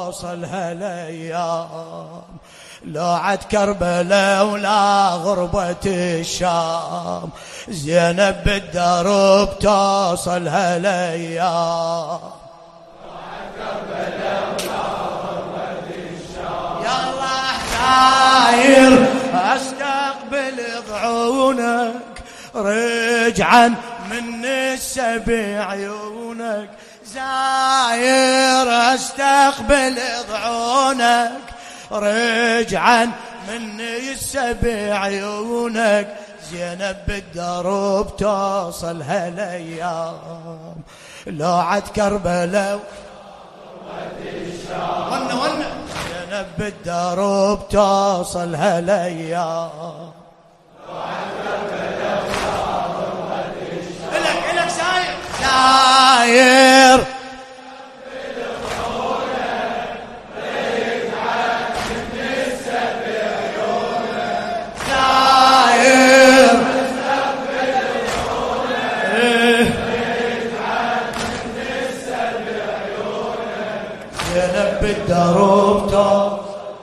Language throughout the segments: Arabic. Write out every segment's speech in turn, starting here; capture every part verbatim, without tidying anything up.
توصل هالايام، لو عد كربلاء ولا غربة الشام، زينب بالدرب توصل هالايام. يالله داير استقبل بعونك، رجعا من السبع عيونك، زاير استقبل بعونك، رجعا من السبع عيونك، زينب بالدرب توصل هالايام، لو عد كربلاء ون ون، زينب بالدرب توصل هالايام. إلك إلك ساير ساير بالدرب توصل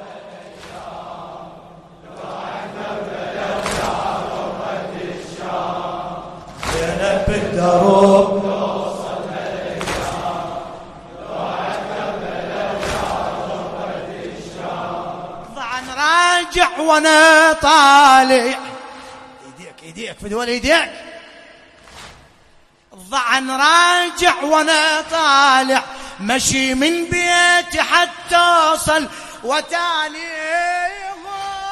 زينب بالدرب توصل ضعن راجع وانا طالع، ايديك ايديك في دول ايديك، ضعن راجع وانا طالع، مشي من بيتي حتى اوصل وتاليهم،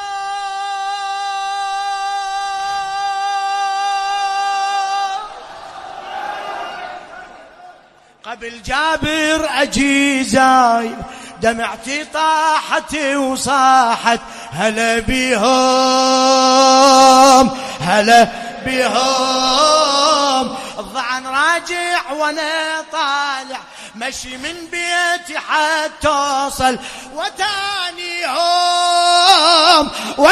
قبل جابر اجي زاير، دمعتي طاحت وصاحت، هلا بيهم هلا بيهم، الضعن راجع وانا طالع، مشي من بيتي حتى اوصل وتانيهم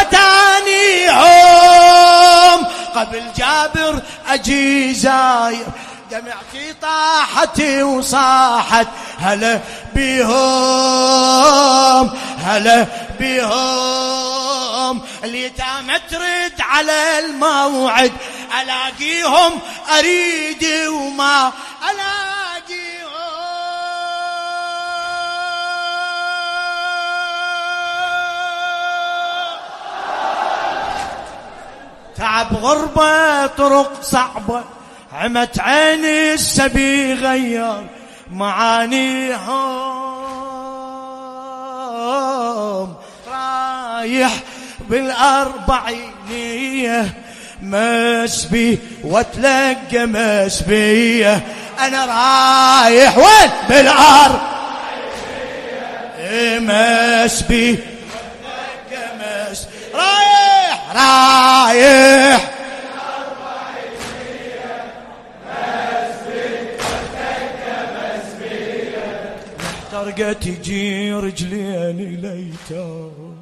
وتانيهم، قبل جابر اجي زاير، دمعتي طاحت وصاحت، هلا بيهم هلا بيهم، اليتامى ترد على الموعد، الاقيهم اريد وما الاقيهم، تعب غربة طرق صعبة، عمت عيني السبي غير معانيهم، رايح بالأربعينية مسبي واتلقى مسبية، أنا رايح وين بالأربعينية مسبي واتلقى مسبي، رايح رايح محترقة تجي رجلين ليتام،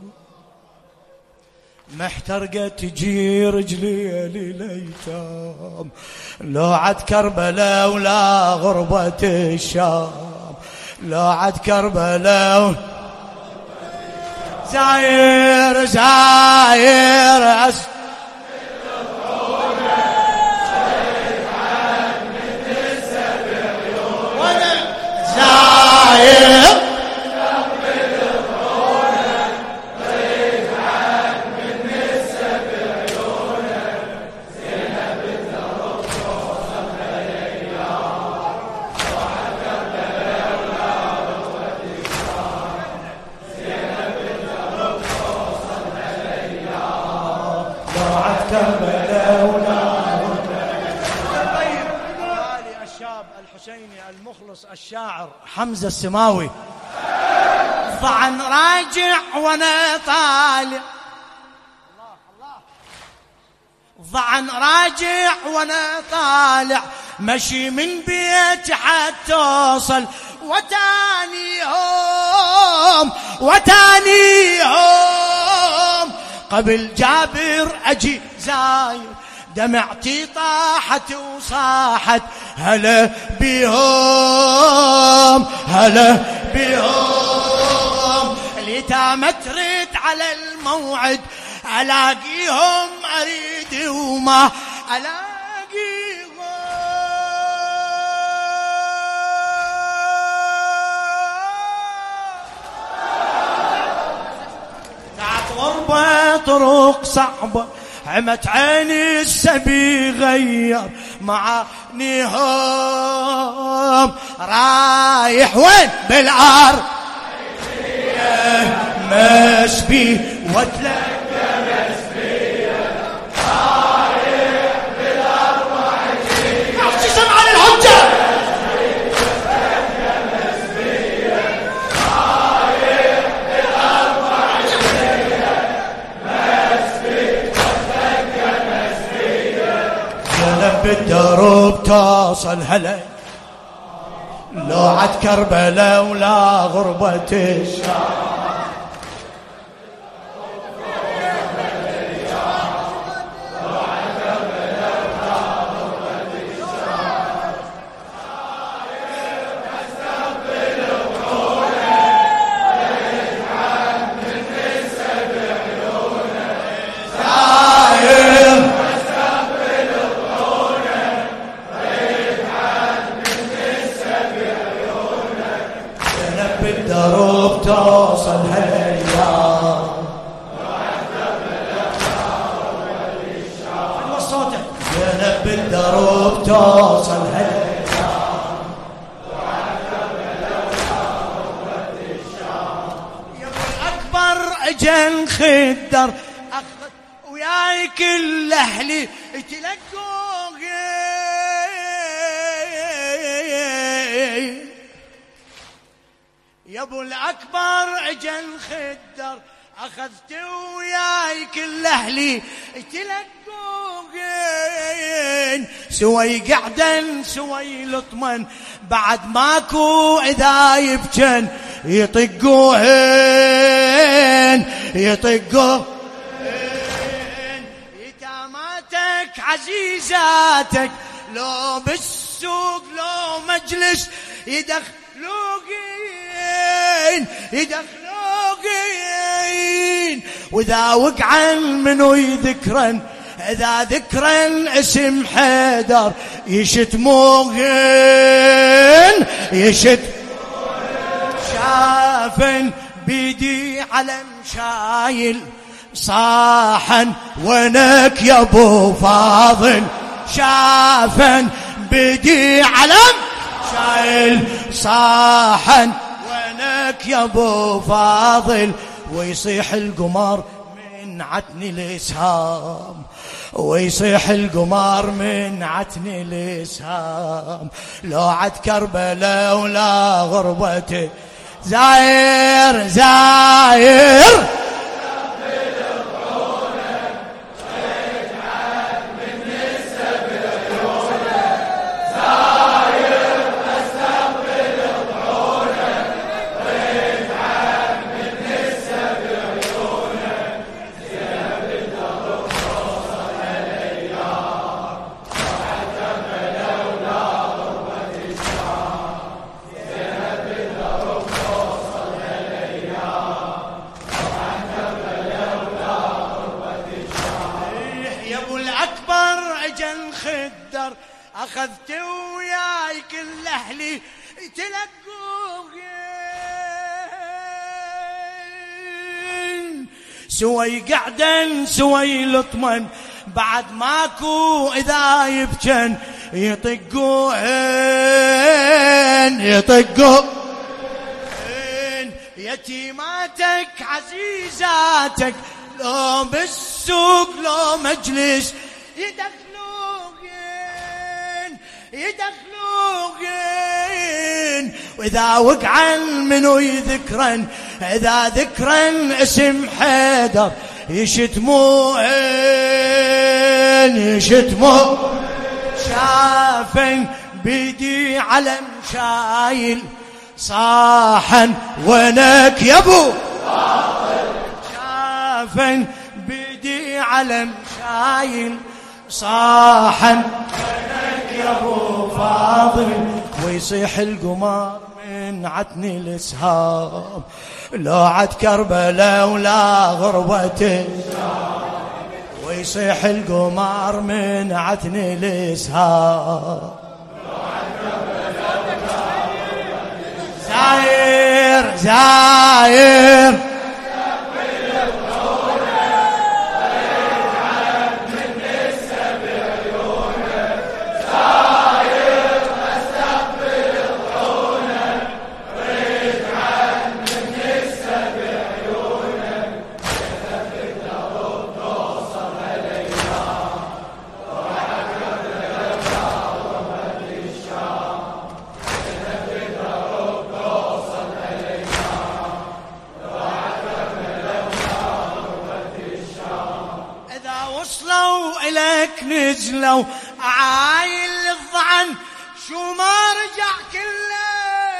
محترقة تجي رجلين ليتام، لو عد كربلاء ولا غربة الشام، لو عد كربلاء زاير زاير أس زاير المخلص الشاعر حمزة السماوي، ضعن راجع وانا طالع، ضعن راجع وانا طالع، مشي من بيتي حتى اوصل وتانيهم وتانيهم، قبل جابر اجي زاير، دمعتي طاحت وصاحت، هلا بيهم هلا بيهم. متى ما تريد على الموعد ألاقيهم أريد وما ألاقيهم. تعب غربة طرق صعبة عمت عيني السبي غير معانيهم. رايح وين بالأرض مسبي وتلقى مسبية. رايح بالأرض عشي سمع للحجة بالدروب توصل هلي لو عد كربلاء ولا غربة الشام. بالدروب توصل هالأيام زينب بالدروب توصل هالأيام. يا ابو الأكبر اجن خدر اخذ وياي كل اهلي تلقوه. يا ابو الأكبر اجن خدر اخذت وياي كل اهلي تلقوهن. سوي قعدن سوي لطمن بعد ماكو اذا يبجن يطقوهن يطقوهن. يتاماتك عزيزاتك لو بالسوق لو مجلس يدخلوهن يدخلوهن. واذا وقعن منو يذكرن اذا ذكرن اسم حيدر يشتموهن يشتموهن. شافن بيدي علم شايل صاحن وينك يا ابو فاضل. شافن بيدي علم شايل صاحن وينك يا ابو فاضل. ويصيح القمر من عتني الاسهام ويصيح القمر من عتني الاسهام. لو عد كربلاء ولا غربته زاير زاير خدر اخذت وياي كل اهلي تلقوهن. سوي قعدن سوي لطمن بعد ماكو اذا يبجن يطقوهن يطقوهن. يتيماتك عزيزاتك لو بالسوق لو مجلس يدخلوهن يدخلوهن. واذا وقعن منو يذكرن اذا ذكرن اسم حيدر يشتموهن يشتموهن. شافن بيدي علم شايل صاحن وينك يا ابو فاضل. شافن بيدي علم شايل صاحن وينك يا ابو فاضل. ويصيح القمر من من عتني الاسهام، لو عد كربلاء ولا غربته ويصيح القمر من عتني الاسهام. زاير زاير إليك نزلوا عايل الضعن شو ما رجع كله.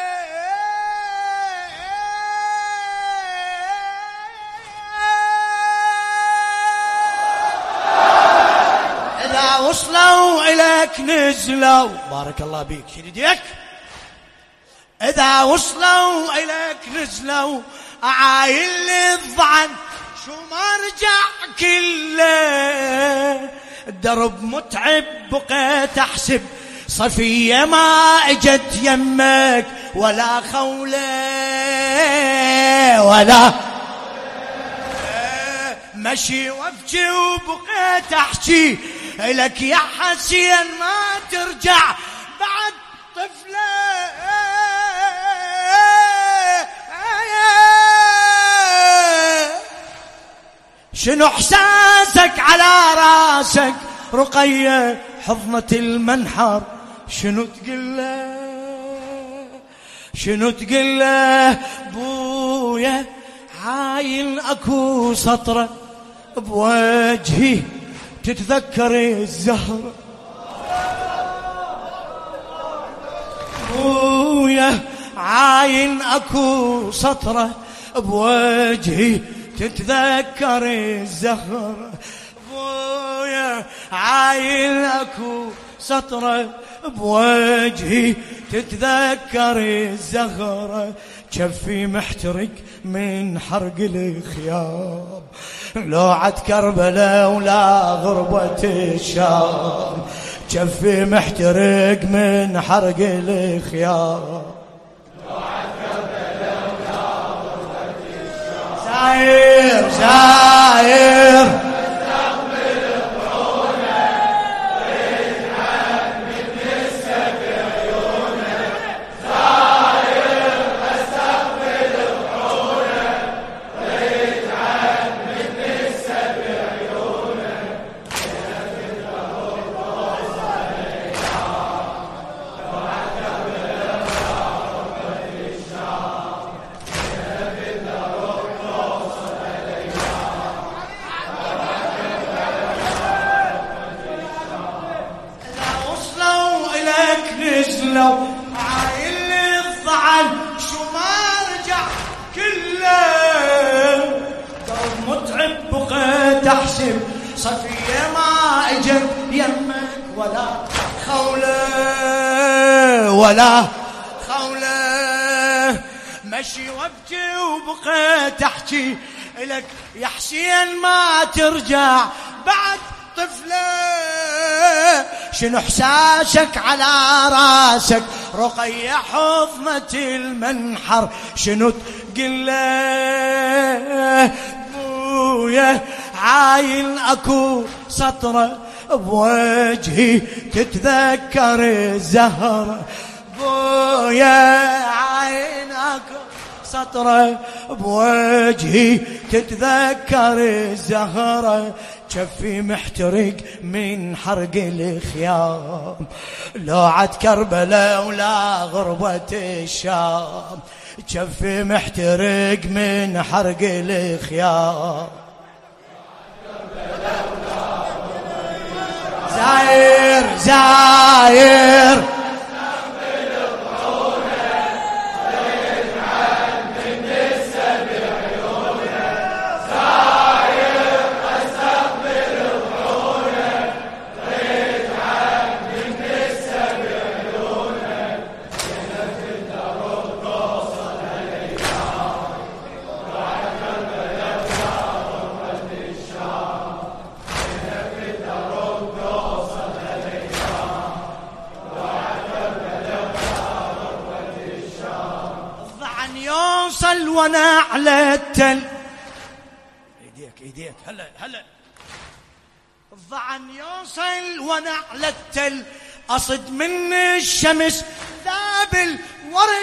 إذا وصلوا إليك نزلوا بارك الله بيك شيل يديك. إذا وصلوا إليك نزلوا عايل الضعن شو ما رجع كله. الدرب متعب بقيت احسب صفية ما اجت يمك ولا خولة ولا مشي وابكي وبقيت احكي لك يا حسين ما ترجع بعد طفلة. شنو احساسك على راسك رقية حضنة المنحر شنو تقله شنو تقله بويا عاين اكو سطرة بوجهي تتذكر الزهرة. بويا عاين اكو سطرة بوجهي تتذكر الزهرة. بويا عايل اكو سطرة بوجهي تتذكر الزهرة. جفي محترق من حرق الخيام لو عد كربلاء ولا غربة الشام. جفي محترق من حرق الخيام زاير زاير استقبل الطعونة واجعل من نسة بعيونك. زاير استقبل الطعونة واجعل من نسة بعيونك. نزلوا عايل الضعن شو ما رجع كله. درب متعب بقيت احسب صفية ما اجت يمك ولا خولة ولا خولة. مشي وابكي وبقيت احكي لك يا حسين ما ترجع بعد طفلة. شنو احساسك على راسك رقية حضنة المنحر شنو تقله. بويا عاين اكو سطرة بوجهي تتذكر الزهرة. بويا عاين اكو سطرة بوجهي تتذكر الزهرة. جفي محترق من حرق الخيام لو عد كربلاء ولا غربة الشام. جفي محترق من حرق الخيام زاير زاير يوصل وانا على التل. ايديك ايديك هلا هلا. الضعن يوصل وانا على التل، اصد من الشمس ذاب الورد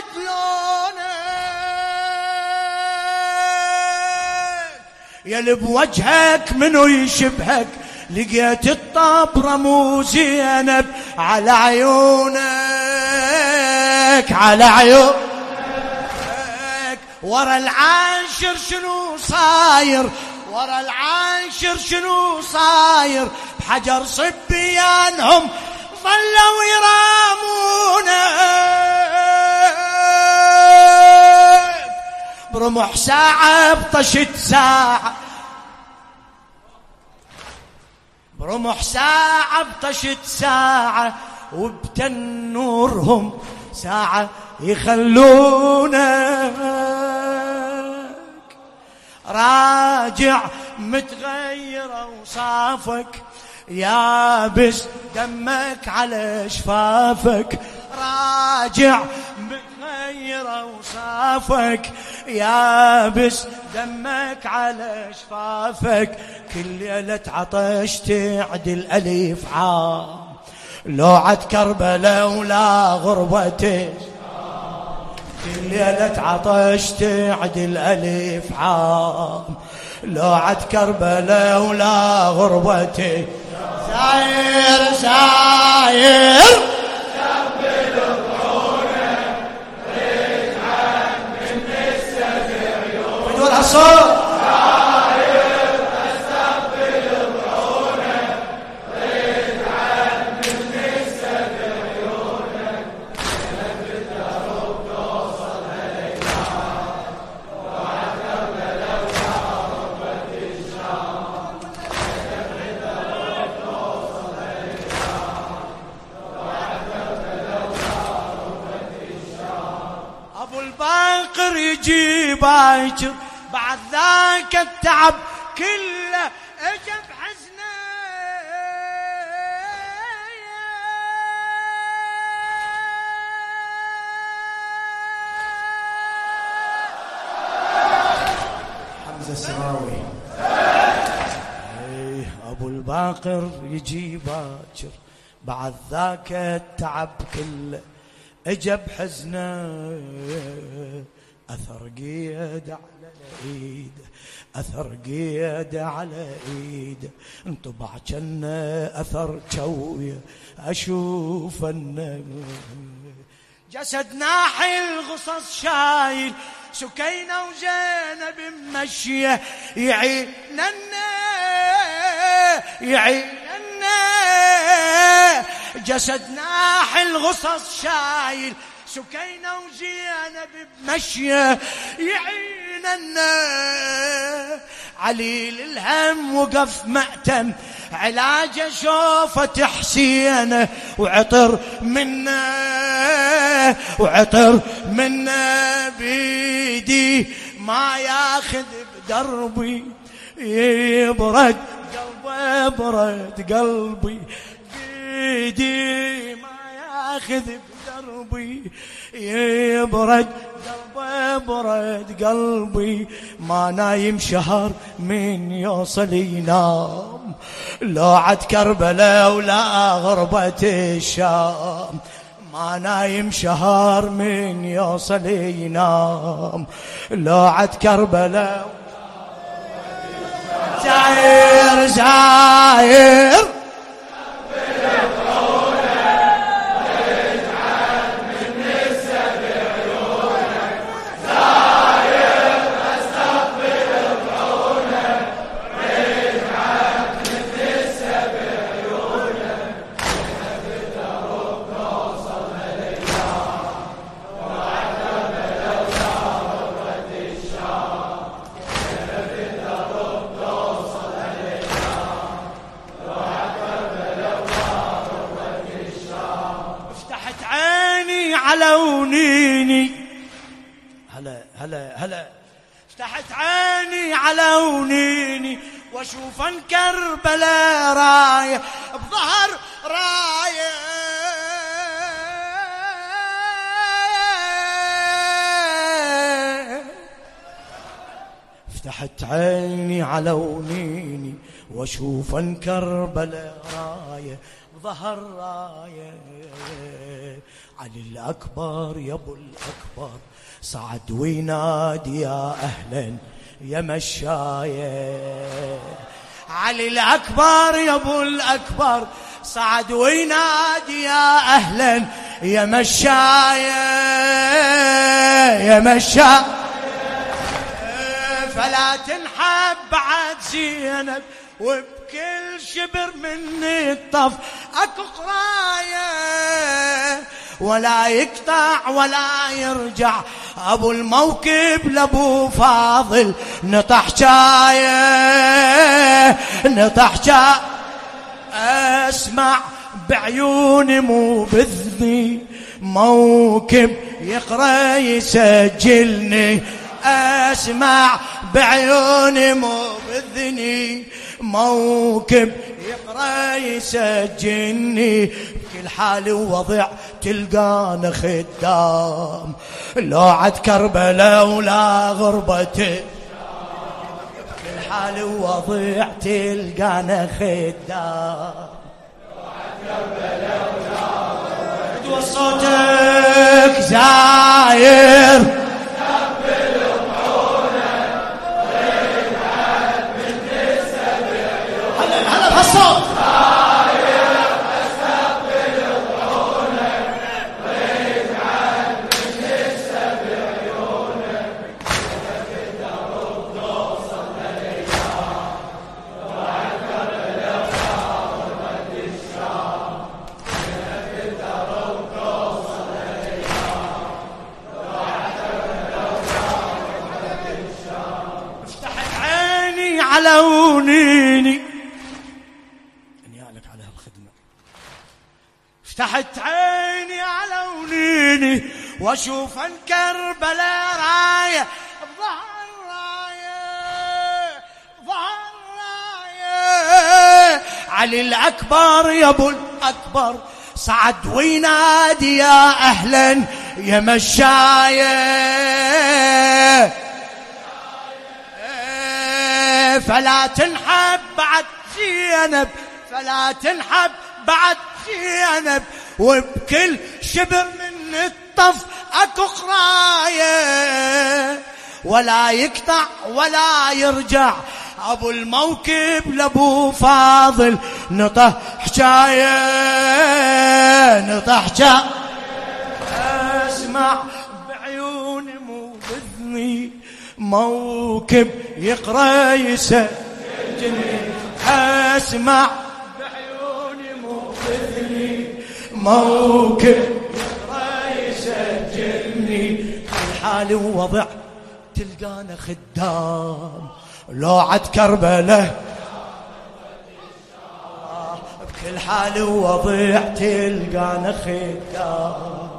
لونك، يا بوجهك منو يشبهك، لقيت الطبرة مو زينب على عيونك على عيونك. ورا العاشر شنو صاير، ورا العاشر شنو صاير، بحجر صبيانهم ظلوا يرامونك، برمح ساعة بطشت ساعة، برمح ساعة بطشت ساعة، وبتنورهم ساعة يخلونك. راجع متغير اوصافك، يابس دمك على شفافك، راجع متغير اوصافك، يابس دمك على شفافك. كل ليلة عطش تعدل أليف عام، لوعة كربلاء ولا غربتك، كل ليلة عطش تعدل أليف عام، لوعة كربلاء ولا غربتك. ساير ساير استقبل الطعونة، رجعت من السبع عيون. بدون الصوت. ساير استقبل الطعونة، رجعت من السبع عيون. لف الدروب توصل هالأيام، وعد كربلاء وحاربت الشام. لف الدروب توصل هالأيام، وعد كربلاء وحاربت الشام. ابو الباقر يجي باكر، بعد ذاك التعب كله اجى بحزنه. حمزة السراوي. ايه ابو الباقر يجي باكر، بعد ذاك التعب كله اجى بحزنه. اثر قيد على الايد، اثر قيد على ايد، انطبع جنة اثر جوي اشوف النور. جسد ناحي الغصص شايل، سكينة وزينب ممشية، يعيننا يعيننا. جسد ناحي الغصص شايل، سكينة وزينب بمشية، يعيننا. عليل الهم وقف مأتم، علاجه شوفة حسينه، وعطر منا وعطر منا بيدي ما ياخذ بدربي، يبرد قلبي برد قلبي، بيدي ما ياخذ بدربي، يبرد قلبي برد قلبي. ما نايم شهر من يوصل ينام، لوعة كربلاء ولا غربة الشام. ما نايم شهر من يوصل ينام، لوعة كربلاء. زاير زاير علونيني. هلا هلا هلا. فتحت عيني علونيني، واشوف ان كربلاء رايه بظهر رايه. فتحت عيني على ونيني واشوف كربلاء رايه ظهر رايه. علي الأكبر يا ابو الأكبر صعد وينادي يا أهلا يا مشايه. علي الأكبر يا ابو الأكبر صعد وينادي يا أهلا يا مشايه يا مشايه. فلا تنحب بعد زينب وبكل شبر مني الطف اكو قرايه، ولا يقطع ولا يرجع ابو الموكب لابو فاضل نطح جايه نطح جايه. اسمع بعيوني مو بذني موكب يقرا يسجلني، اسمع بعيوني مو بذني موكب يقرا يسجلني. بكل حال ووضع تلقانا خدام لو عد كربلاء ولا غربته. بكل حال ووضع تلقانا خدام لو عد كربلاء ولا غربته. وصوتك زاير على ونيني انيالك على هالخدمة. فتحت عيني على ونيني واشوف كربلاء راية ظهر راية ظهر راية. علي الأكبر يا ابو الأكبر صعد وينادي يا أهلا يا مشاية. فلا تنحب بعد زينب فلا تنحب بعد زينب وبكل شبر من الطف اكو قرايه، ولا يقطع ولا يرجع ابو الموكب لابو فاضل نطح حجايه نطح حجايه. اسمع بعيوني مو بذني موكب يقرا يسجلني، اسمع بعيوني مو بذني موكب يقرا يسجلني. الحال ووضع تلقانا خدام لو عد كربلاء بكل حال ووضع تلقانا خدام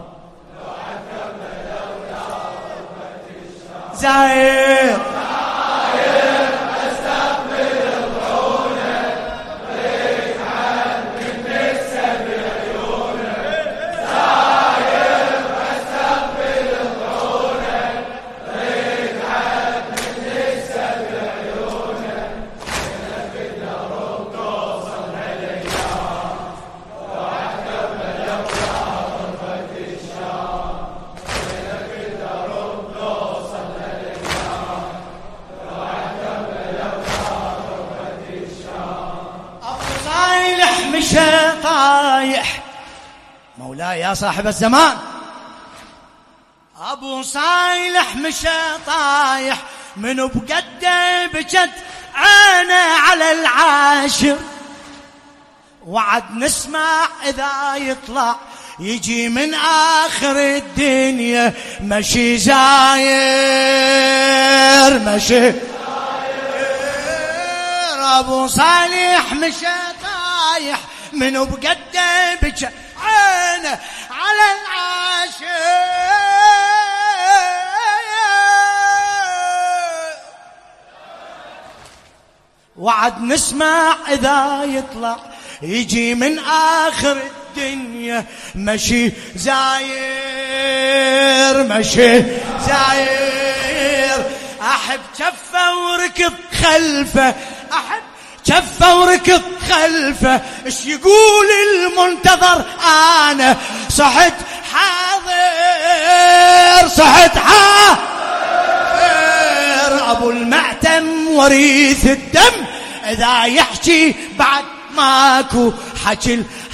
زاير زاير استقبل ضعونك ويجعل من السبع عيونك. زاير استقبل ضعونك ويجعل من السبع عيونك. في الدروب توصل هالايام وعد كربلاء وغربة الشام. في الدروب توصل مشى طايح. مولاي يا صاحب الزمان ابو صالح مشى طايح منو بقده بجد عينه على العاشر. وعد نسمع اذا يطلع يجي من اخر الدنيا مشي زاير مشي زاير. ابو صالح مشى طايح منو بقده بجد عينه على العاشر. وعد نسمع اذا يطلع يجي من اخر الدنيا مشي زاير مشي زاير. أحب جفه وركض خلفه، أحب جفه وركض خلفه، ايش يقول المنتظر أنا صحت حاضر، صحت حاضر. أبو المعتم وريث الدم إذا يحكي بعد ماكو حكي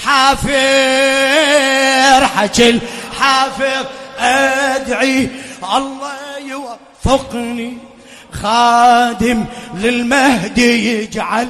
الحافر، حكي الحافر. أدعي الله يوفقني خادم للمهدي يجعل،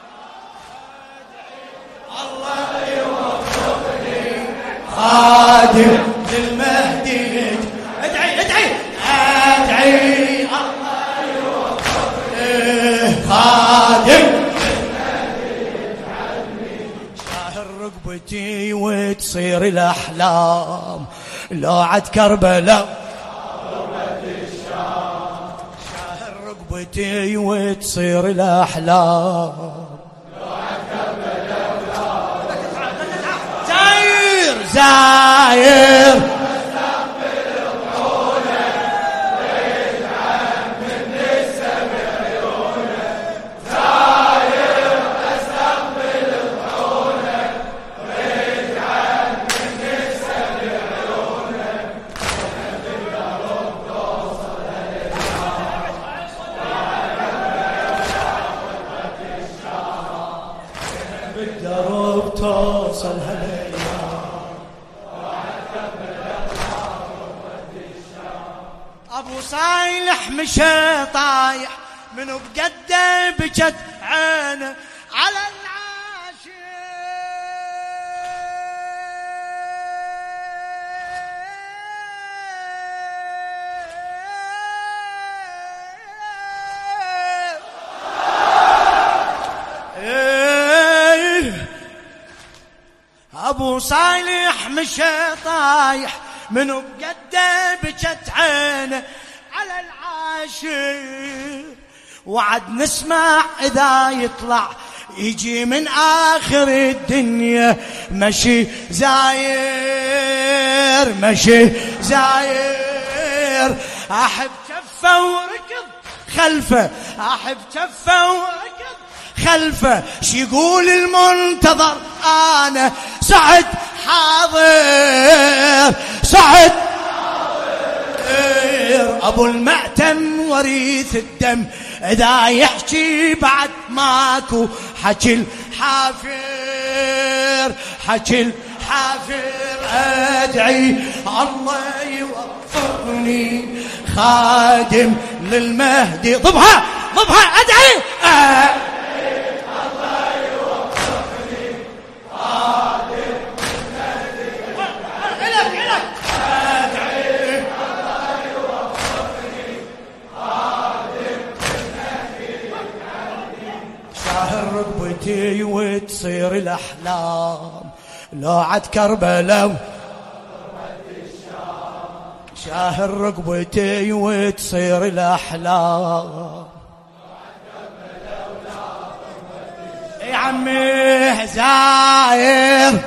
الله يوفقني خادم للمهدي يجعل. ادعي ادعي ادعي الله يوفقني خادم للمهدي يجعلني. شاهر رقبتي وتصير الأحلام لو عد كربلاء، شاهر رقبتي وتصير الأحلام زاير زاير بالدرب توصل هالايام. ابو صالح مشى طايح منو بقده بجت عينه على أبو صالح مشى طايح منو بقده بجت عينه على العاشر. وعد نسمع إذا يطلع يجي من آخر الدنيا مشي زاير، مشي زاير. أحب جفه وركض خلفه، أحب جفه وركض خلفه، شي يقول المنتظر أنا صعد حاضر، صعد حاضر. أبو المعتم وريث الدم إذا يحكي بعد ماكو حكي الحافر، حكي الحافر. أدعي الله يوفقني خادم للمهدي. ضبها ضبها أدعي أه رقبتي وتصير الأحلام لو عد كربلاء، شاهر رقبتي وتصير الأحلام يا عمي زاير.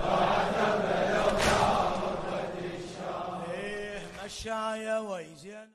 مشايا ويزين